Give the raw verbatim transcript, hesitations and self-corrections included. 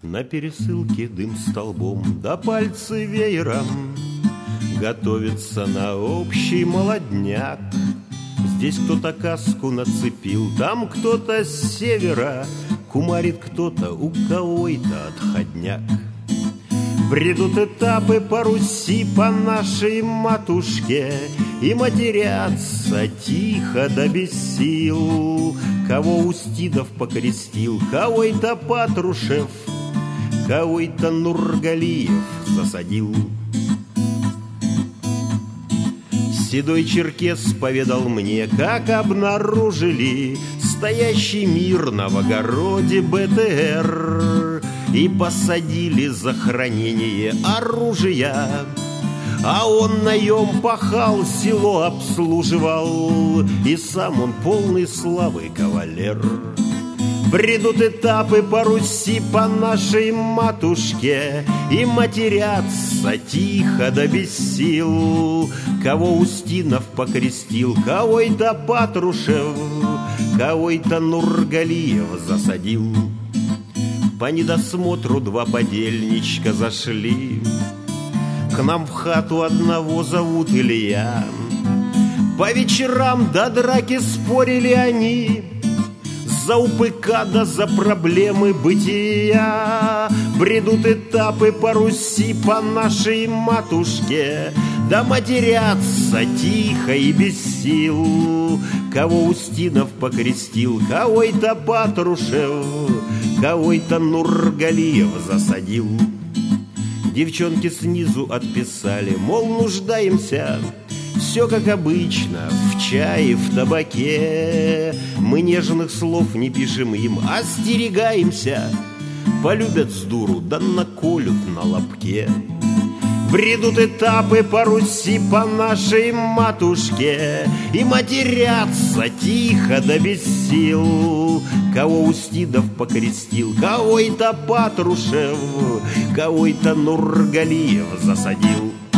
На пересылке дым столбом, да пальцы веером готовится на общий молодняк. Здесь кто-то каску нацепил, там кто-то с севера, кумарит кто-то, у кого-то отходняк. Бредут этапы по Руси, по нашей матушке, и матерятся тихо да без сил. Кого Устидов покрестил, кого-то Патрушев, кого-то Нургалиев засадил. Седой черкес поведал мне, как обнаружили стоящий мирно в огороде бэ тэ эр и посадили за хранение оружия. А он наем пахал, село обслуживал, и сам он полный славы кавалер. Бредут этапы по Руси, по нашей матушке, и матерятся тихо да без сил. Кого Устинов покрестил, кого-то Патрушев, кого-то Нургалиев засадил. По недосмотру два подельничка зашли к нам в хату, одного зовут Илья. По вечерам до драки спорили они за УПК да за проблемы бытия. Бредут этапы по Руси, по нашей матушке, да матерятся тихо и без сил. Кого Устинов покрестил, кого-то Патрушев, кого-то Нургалиев засадил. Девчонки снизу отписали, мол, нуждаемся, все как обычно, в чае, в табаке. Мы нежных слов не пишем им, остерегаемся. Полюбят с дуру, да наколют на лобке. Бредут этапы по Руси, по нашей матушке, и матерятся тихо да без сил. Кого Устидов покрестил, кого-то Патрушев, кого-то Нургалиев засадил.